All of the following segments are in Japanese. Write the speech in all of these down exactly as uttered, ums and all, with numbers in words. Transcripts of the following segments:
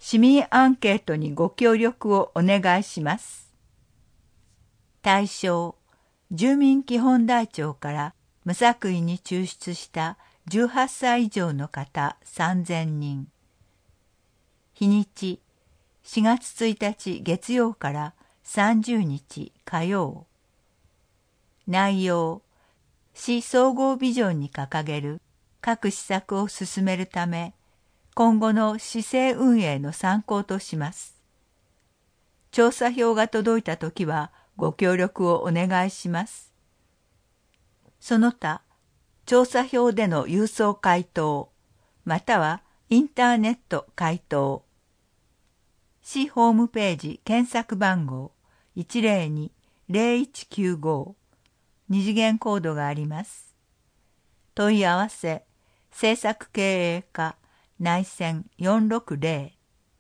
市民アンケートにご協力をお願いします。対象、住民基本台帳から無作為に抽出したじゅうはっさい以上の方さんぜんにん。日にち、しがつついたち月曜からさんじゅうにち火曜。内容、市総合ビジョンに掲げる各施策を進めるため、今後の市政運営の参考とします。調査票が届いたときはご協力をお願いします。その他、調査票での郵送回答、またはインターネット回答、市ホームページ検索番号 いちまるに ゼロいちきゅうご、二次元コードがあります。問い合わせ、政策経営課内線よんろくゼロ。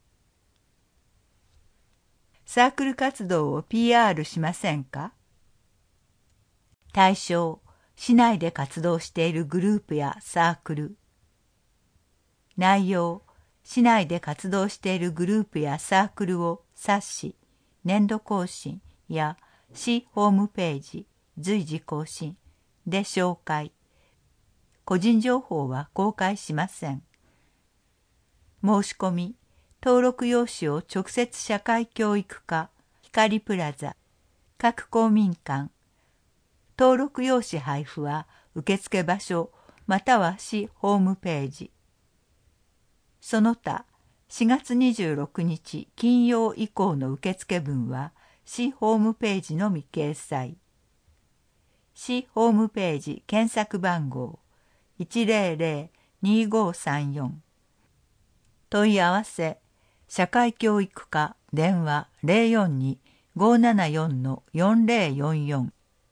サークル活動を ピーアール しませんか？対象、市内で活動しているグループやサークル。内容、市内で活動しているグループやサークルを冊子、年度更新や市ホームページ、随時更新で紹介。個人情報は公開しません。申し込み、登録用紙を直接社会教育課、光プラザ、各公民館、登録用紙配布は受付場所または市ホームページ。その他、しがつにじゅうろくにち金曜以降の受付分は市ホームページのみ掲載。市ホームページ検索番号 いちまるゼロ にごさんよん。問い合わせ、社会教育課電話 ゼロよんに ごななよん よんゼロよんよん。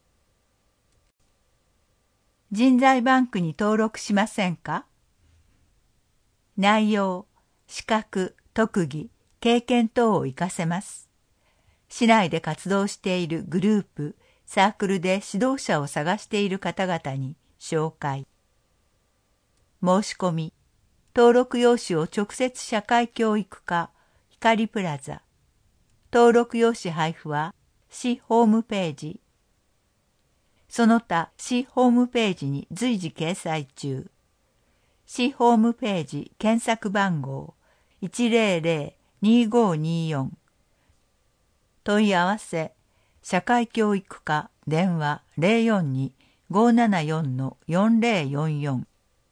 人材バンクに登録しませんか？内容、資格、特技、経験等を活かせます。市内で活動しているグループ、サークルで指導者を探している方々に紹介。申し込み、登録用紙を直接社会教育課、光プラザ。登録用紙配布は市ホームページ。その他、市ホームページに随時掲載中。市ホームページ検索番号 いちまるゼロ にごによん。問い合わせ、社会教育課電話 ゼロよんに ごななよん よんゼロよんよん。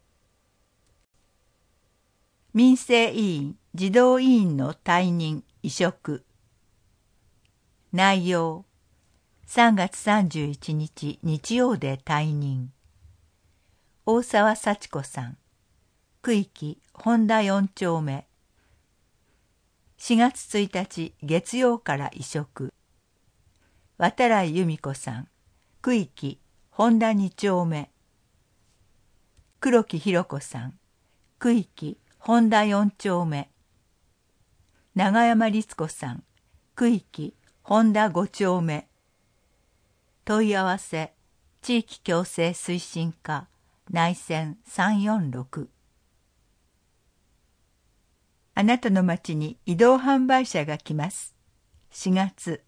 民生委員、児童委員の退任、委嘱。内容、さんがつさんじゅういちにち日曜で退任。大沢幸子さん、区域本田よんちょうめ。しがつついたち月曜から委嘱。渡来由美子さん、区域本田にちょうめ。黒木弘子さん、区域本田よんちょうめ。長山律子さん、区域本田ごちょうめ。問い合わせ、地域共生推進課内線さんよんろく。あなたの町に移動販売車が来ます。しがつ。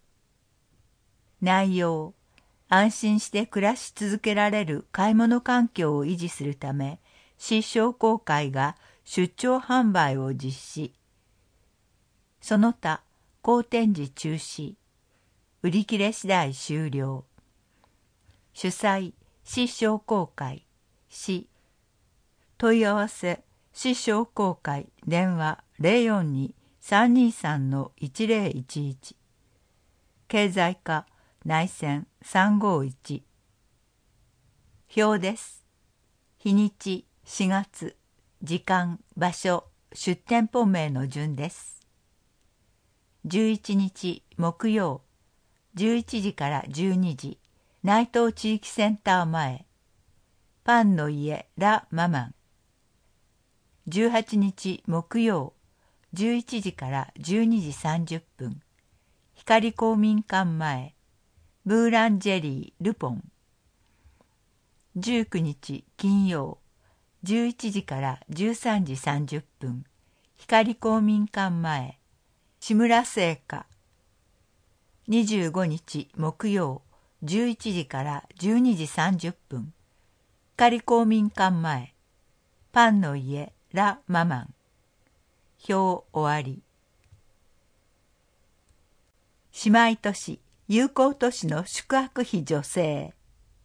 内容、安心して暮らし続けられる買い物環境を維持するため、市商工会が出張販売を実施。その他、好展示中止。売り切れ次第終了。主催、市商工会、市。問い合わせ、市商工会電話 ゼロよんに さんにさん いちゼロいちいち。経済課内線さんごいち。表です。日にちしがつ、時間、場所、出店舗名の順です。じゅういちにち木曜、じゅういちじからじゅうにじ、内藤地域センター前、パンの家ラ・ママン。じゅうはちにち木曜、じゅういちじからじゅうにじさんじゅっぷん、光公民館前、ブーランジェリー・ルポン。じゅうくにち金曜、じゅういちじからじゅうさんじさんじゅっぷん、 光公民館前、志村製菓。にじゅうごにち木曜、じゅういちじからじゅうにじさんじゅっぷん。光公民館前、パンの家ラ・ママン。表終わり。姉妹都市、友好都市の宿泊費助成。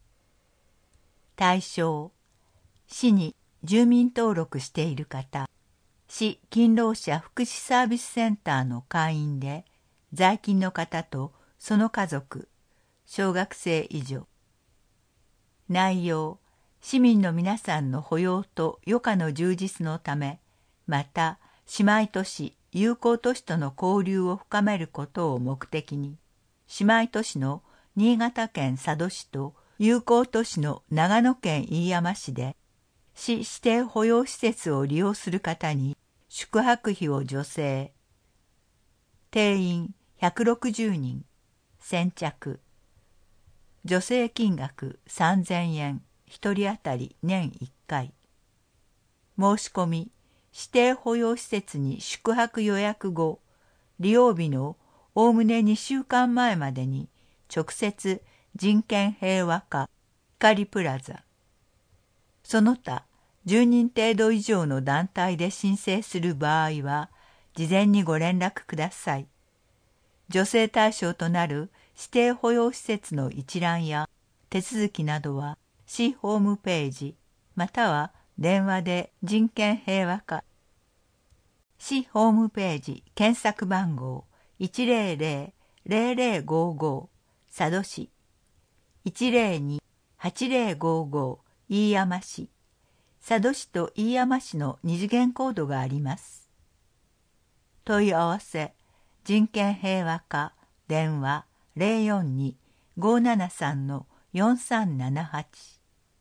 対象、市に住民登録している方、市勤労者福祉サービスセンターの会員で、在勤の方とその家族、小学生以上。内容、市民の皆さんの保養と余暇の充実のため、また姉妹都市、友好都市との交流を深めることを目的に、姉妹都市の新潟県佐渡市と友好都市の長野県飯山市で、市指定保養施設を利用する方に宿泊費を助成。定員ひゃくろくじゅうにん、先着。助成金額さんぜんえん、ひとり当たり年いっかい。申し込み、指定保養施設に宿泊予約後、利用日のおおむねにしゅうかんまえまでに直接人権平和課光プラザ。その他、じゅうにん程度以上の団体で申請する場合は、事前にご連絡ください。助成対象となる指定保養施設の一覧や手続きなどは、市ホームページ、または電話で人権平和課。市ホームページ検索番号 いちぜろぜろ ぜろぜろごご 佐渡市 いちぜろに はちぜろごご 飯山市。佐渡市と飯山市の二次元コードがあります。問い合わせ、人権平和課、電話 ゼロよんに ごーななさん よんさんななはち。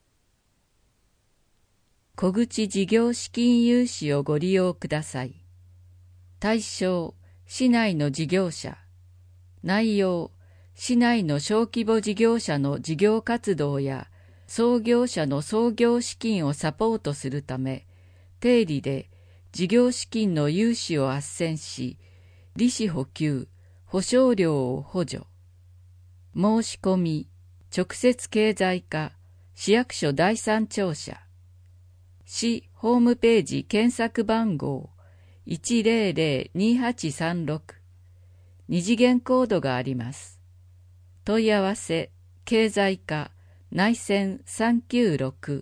小口事業資金融資をご利用ください。対象、市内の事業者。内容、市内の小規模事業者の事業活動や創業者の創業資金をサポートするため、低利で事業資金の融資を斡旋し、利子補給、保証料を補助。申し込み、直接経済課、市役所第三庁舎。市ホームページ検索番号 いちぜろぜろ にはちさんろく。二次元コードがあります。問い合わせ、経済課、内線さんきゅうろく。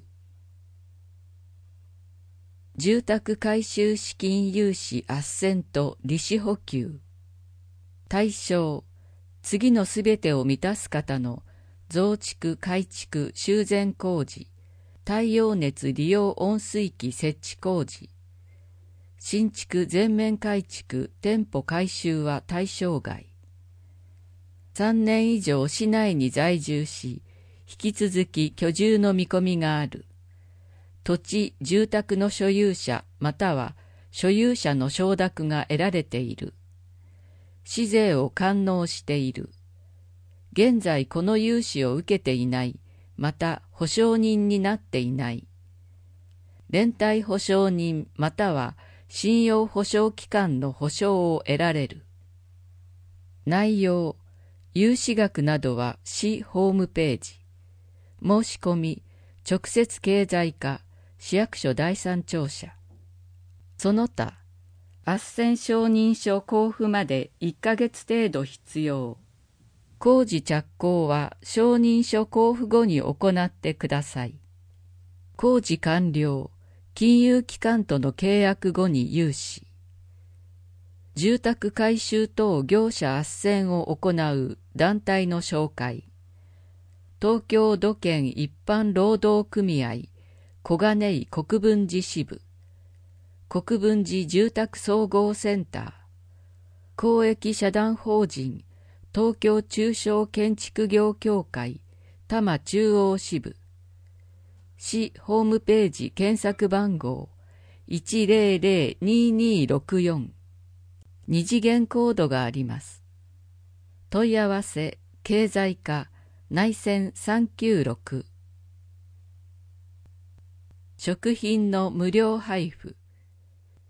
住宅改修資金融資斡旋と利子補給。対象、次のすべてを満たす方の増築改築修繕工事、太陽熱利用温水器設置工事、新築全面改築店舗改修は対象外。さんねん以上市内に在住し、引き続き居住の見込みがある。土地・住宅の所有者または所有者の承諾が得られている。市税を完納している。現在この融資を受けていない、また保証人になっていない。連帯保証人または信用保証機関の保証を得られる。内容、融資額などは市ホームページ。申し込み、直接経済課、市役所第三庁舎。その他、斡旋承認書交付までいっかげつ程度必要。工事着工は承認書交付後に行ってください。工事完了、金融機関との契約後に融資。住宅改修等業者斡旋を行う団体の紹介。東京土建一般労働組合小金井国分寺支部、国分寺住宅総合センター、公益社団法人東京中小建築業協会多摩中央支部、市ホームページ検索番号 いちぜろぜろ ににろくよん。二次元コードがあります。問い合わせ、経済課、内線さんきゅうろく。食品の無料配布。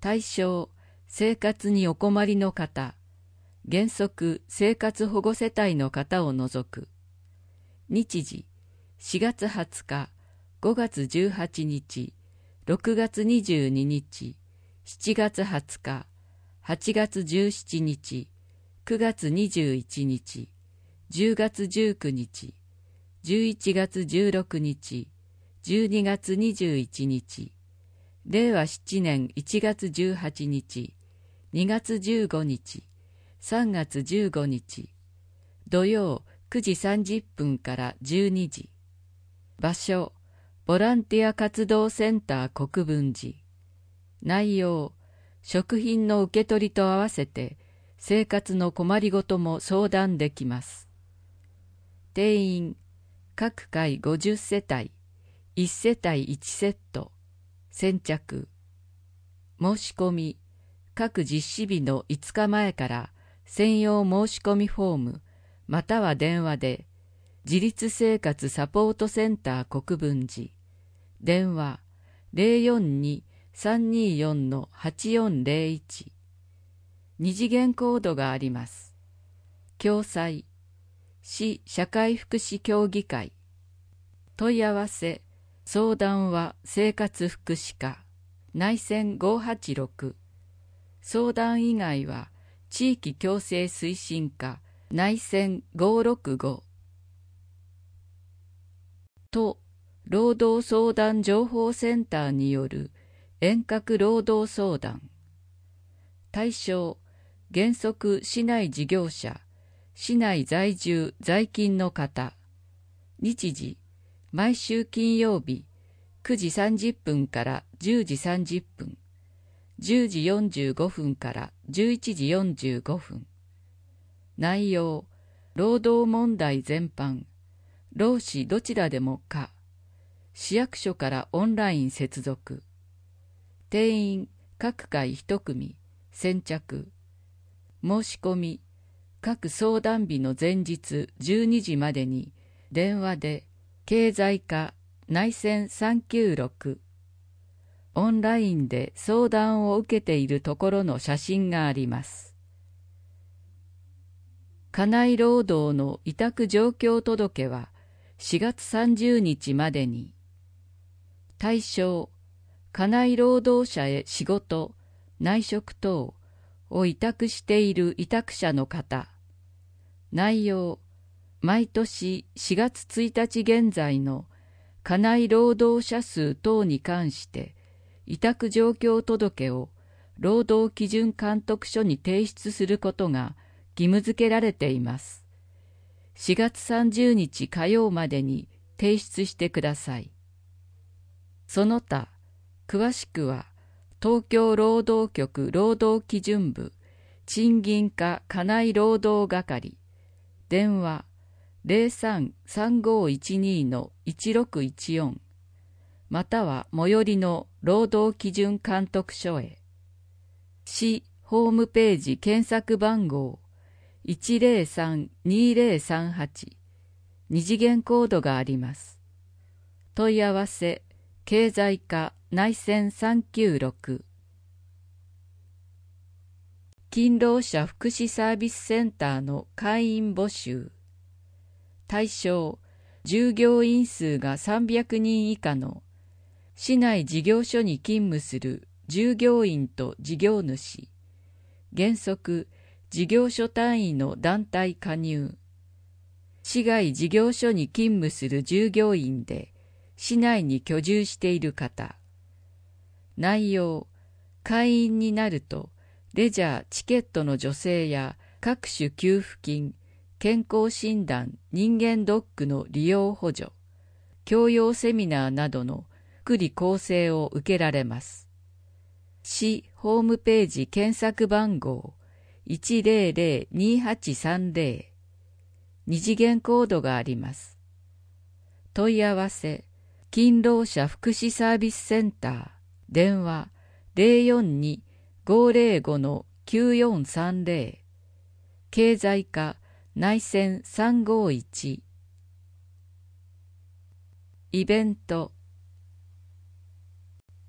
対象、生活にお困りの方、原則生活保護世帯の方を除く。日時、しがつはつか、ごがつじゅうはちにち、ろくがつにじゅうににち、しちがつはつか、はちがつじゅうしちにち、くがつにじゅういちにち、じゅうがつじゅうくにち、じゅういちがつじゅうろくにち、じゅうにがつにじゅういちにち、れいわななねんいちがつじゅうはちにち、にがつじゅうごにち、さんがつじゅうごにち、土曜くじさんじゅっぷんからじゅうにじ。場所、ボランティア活動センター国分寺。内容、食品の受け取りと合わせて生活の困りごとも相談できます。定員、各回ごじゅっせたい、いちせたいいちセット。先着。申し込み、各実施日のいつかまえから専用申し込みフォーム、または電話で、自立生活サポートセンター国分寺、電話 ゼロよんに さんにーよん はちよんゼロいち、二次元コードがあります。共催、市社会福祉協議会。問い合わせ、相談は生活福祉課、内線ごはちろく。相談以外は地域共生推進課、内線ごろくご。都労働相談情報センターによる遠隔労働相談。対象、原則市内事業者、市内在住在勤の方。日時、毎週金曜日、くじさんじゅっぷんからじゅうじさんじゅっぷん、じゅうじよんじゅうごふんからじゅういちじよんじゅうごふん。内容、労働問題全般、労使どちらでも可。市役所からオンライン接続。定員、各回一組、先着。申し込み、各相談日の前日じゅうにじまでに、電話で、経済課内線さんきゅうろく。オンラインで相談を受けているところの写真があります。家内労働の委託状況届はしがつさんじゅうにちまでに。対象、家内労働者へ仕事、内職等を委託している委託者の方。内容、毎年しがつついたち現在の家内労働者数等に関して委託状況届を労働基準監督署に提出することが義務付けられています。しがつさんじゅうにち火曜までに提出してください。その他、詳しくは東京労働局労働基準部賃金課家内労働係、電話 ゼロさん さんごいちに いちろくいちよん、または最寄りの労働基準監督署へ。市ホームページ検索番号 いちゼロさん にゼロさんはち、二次元コードがあります。問い合わせ、経済課内線さんきゅうろく。勤労者福祉サービスセンターの会員募集。対象、従業員数がさんびゃくにん以下の市内事業所に勤務する従業員と事業主。原則、事業所単位の団体加入。市外事業所に勤務する従業員で、市内に居住している方。内容、会員になると、レジャー、チケットの助成や各種給付金、健康診断、人間ドックの利用補助、教養セミナーなどの福利厚生を受けられます。市ホームページ検索番号 いちゼロゼロ にはちさんゼロ、二次元コードがあります。問い合わせ、勤労者福祉サービスセンター、電話 ゼロよんに ごゼロご きゅうよんさんゼロ、経済課内線さんごいち。イベント。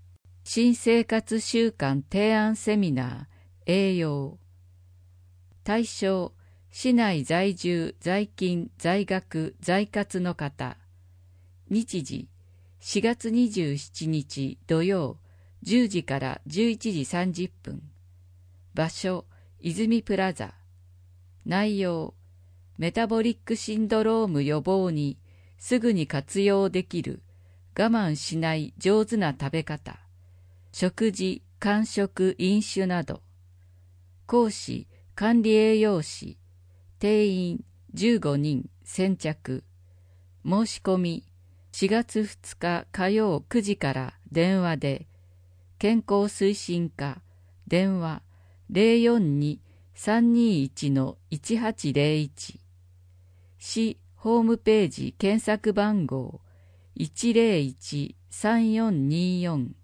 新生活習慣提案セミナー栄養。対象、市内在住、在勤、在学、在活の方。日時、しがつにじゅうしちにち土曜、じゅうじからじゅういちじさんじゅっぷん。場所、泉プラザ。内容、メタボリックシンドローム予防にすぐに活用できる我慢しない上手な食べ方。食事、間食、飲酒など。講師、管理栄養士。定員じゅうごにん、先着。申し込み、しがつふつか火曜くじから電話で、健康推進課、電話 ゼロよんに さんにいち いちはちゼロいち。市ホームページ検索番号 いちゼロいち さんよんによん。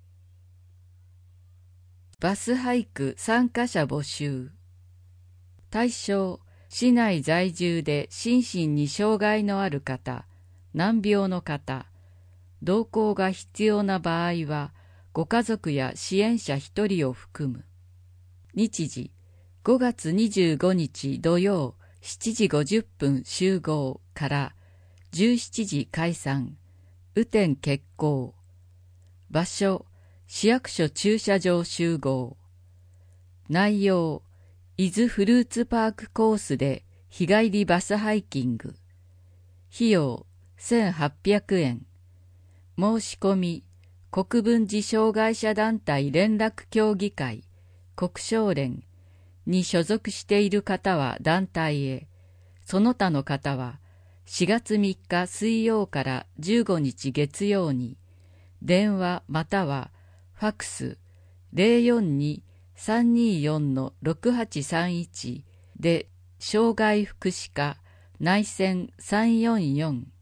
バスハイク参加者募集。対象、市内在住で心身に障害のある方、難病の方、同行が必要な場合は、ご家族や支援者ひとりを含む。日時、ごがつにじゅうごにち土曜しちじごじゅっぷん集合からじゅうしちじ解散、雨天決行。場所、市役所駐車場集合。内容、伊豆フルーツパークコースで日帰りバスハイキング。費用せんはっぴゃくえん。申し込み、国分寺障害者団体連絡協議会、国商連に所属している方は団体へ、その他の方はしがつみっか水曜からじゅうごにち月曜に、電話またはファクス ゼロよんに さんによん ろくはちさんいちで障害福祉課内線さんよんよん